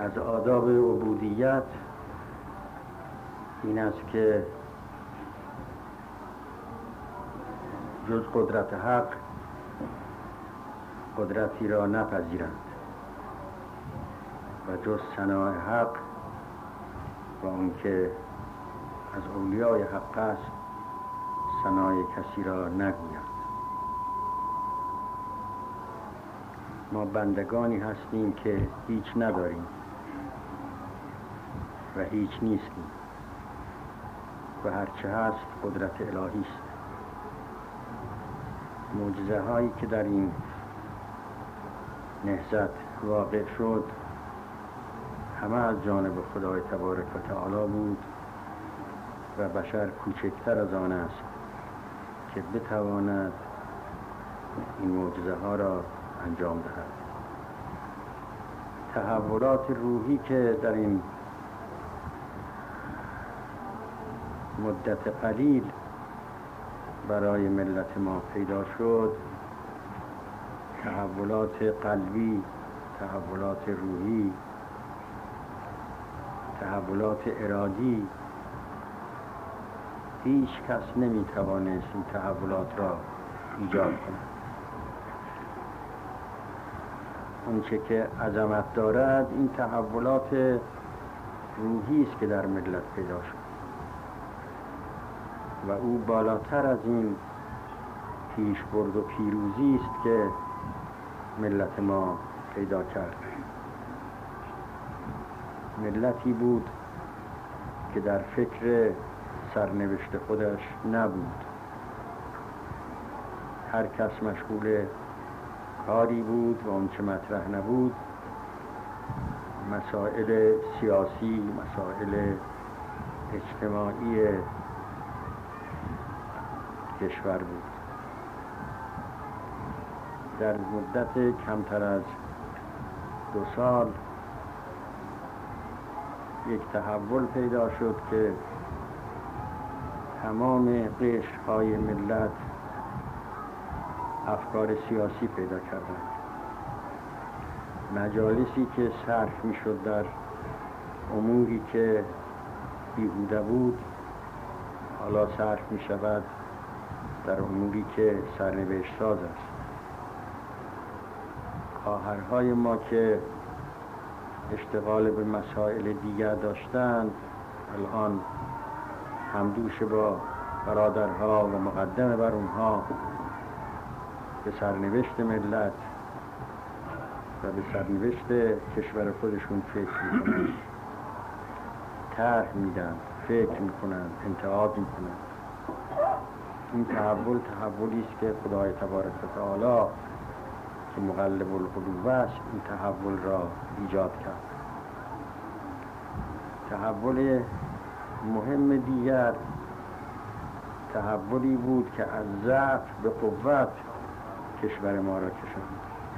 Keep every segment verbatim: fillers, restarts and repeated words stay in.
از آداب عبودیت این است که جز قدرت حق قدرتی را نپذیرند و جز ثناء حق و اون که از اولیای حق است ثنای کسی را نگویند. ما بندگانی هستیم که هیچ نداریم و هیچ نیستیم و هرچه هست قدرت الهی است. معجزه هایی که در این نهضت واقع شد همه از جانب خدای تبارک و تعالی بود و بشر کوچکتر از آن است که بتواند این معجزه ها را انجام دهد. تحولات روحی که در این مدت قلیل برای ملت ما پیدا شد، تحولات قلبی، تحولات روحی، تحولات ارادی، هیچ کس نمیتوانست این تحولات را ایجاد کند. اونچه که عظمت دارد این تحولات روحی است که در ملت پیدا شد و او بالاتر از این پیشبرد و پیروزی است که ملت ما پیدا کرد. ملتی بود که در فکر سرنوشت خودش نبود. هر کس مشغول کاری بود و آنچه مطرح نبود مسائل سیاسی، مسائل اجتماعی کشور بود. در مدت کمتر از دو سال یک تحول پیدا شد که تمام قشرهای ملت افکار سیاسی پیدا کردند. مجالسی که صرف می شد در اموری که بیهوده بود حالا صرف می شود در اموری که سرنوشت ساز است. خواهرهای ما که اشتغال به مسائل دیگر داشتند الان همدوش با برادرها و مقدم بر اونها به سرنوشت ملت و به سرنوشت کشور خودشون فکر میکنند، طرح میدن، فکر میکنند، انتقاد میکنند. این تحول تحولی است که خدای تبارک و تعالی که مقلب القلوب است این تحول را ایجاد کرد. تحول مهم دیگر تحولی بود که از ضعف به قوت کشور ما را کشاند.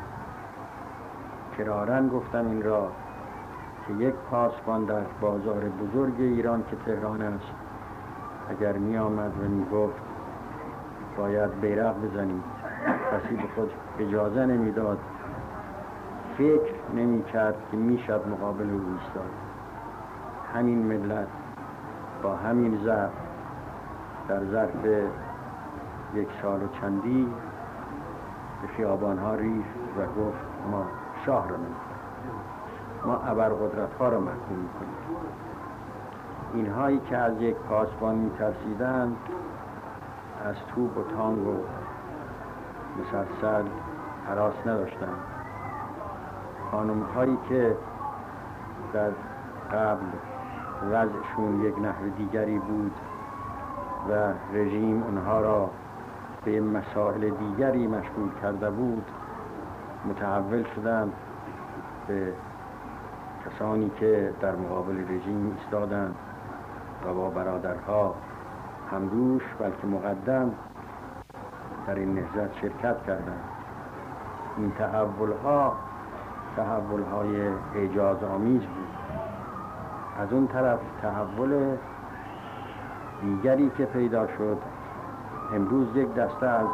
کرارن گفتم این را که یک پاسبان در بازار بزرگ ایران که تهران است اگر می آمد و می گفت باید بیرق بزنید کسی به خود اجازه نمی داد، فکر نمی کرد که می شد مقابل او ایستاد. همین ملت با همین ضعف در ظرف یک سال و چندی به خیابان‌ها ریخت و گفت ما شاه را نمی‌کنیم، ما ابرقدرت‌ها را محکوم می‌کنیم. اینهایی که از یک پاسبان می‌ترسیدند از توپ و تانگ و مسلسل هراس نداشتند. خانم‌هایی که در قبل وضعشون یک نحو دیگری بود و رژیم اونها را به مسائل دیگری مشغول کرده بود متحول شدند به کسانی که در مقابل رژیم ایستادند و با برادرها همدوش بلکه مقدم در این نهضت شرکت کردند. این تحولها تحولهای اعجاز آمیز بود. از اون طرف تحول دیگری که پیدا شد امروز یک دسته از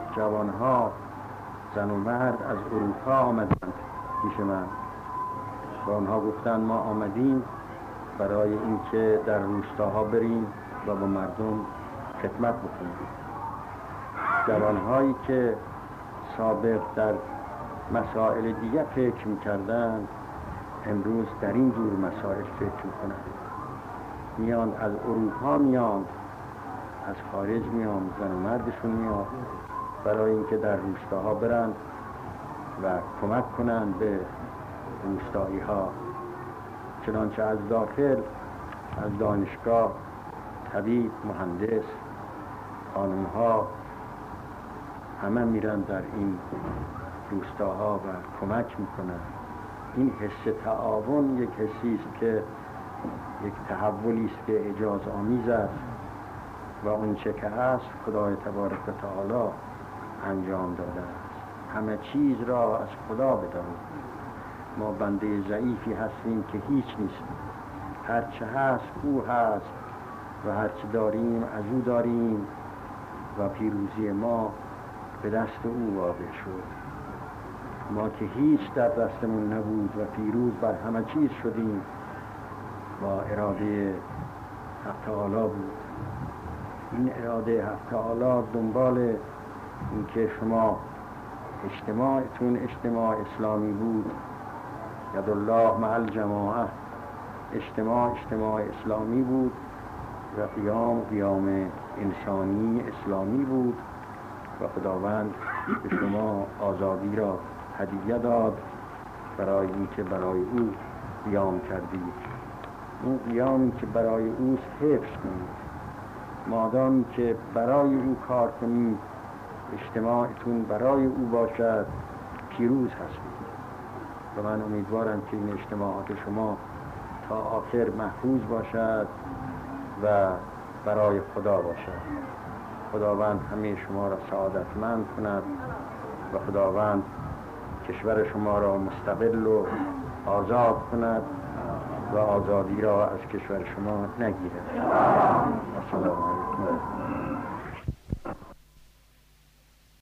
جوانها زن و مرد از اروپا آمدند پیش من و آنها گفتند ما آمدیم برای اینکه در روستاها بریم و با مردم خدمت بکنیم. جوانهایی که سابق در مسائل دیگر فکر می‌کردند امروز در این جور مسائل فکر می‌کنند. میان از اروپا، میان از خارج، میان زن و مردشون میاد برای اینکه در روستاها برند و کمک کنند به روستایی ها. چنانچه از داخل، از دانشگاه، طبیب، مهندس، خانم ها همه میرن در این روستاها و کمک میکنن. این حس تعاون یک حسی است که یک تحولی است که اعجاز آمیز است و اون چه که هست خدای تبارک و تعالی انجام داده است. همه چیز را از خدا بدانید. ما بنده ضعیفی هستیم که هیچ نیستیم. هر چه هست او هست و هر چه داریم از او داریم و پیروزی ما به دست او واقع شد. ما که هیچ در دستمون نبود و پیروز بر همه چیز شدیم با اراده حق تعالی بود. این اراده حق تعالی دنبال این که شما اجتماعتون اجتماع اسلامی بود، ید الله مع الجماعه، اجتماع اجتماع اسلامی بود و قیام قیام انسانی اسلامی بود و خداوند به شما آزادی را هدیه داد برای اینکه برای او قیام کردید. این قیامی که برای او حفظ کنید. مادامی که برای او کار کنید، اجتماعتون برای او باشد، پیروز هستید. و من امیدوارم که این اجتماعات شما تا آخر محفوظ باشد و برای خدا باشد. خداوند همه شما را سعادتمند کند و خداوند کشور شما را مستقل و آزاد کند و آزادی را از کشور شما نگیرد. السلام علیکم.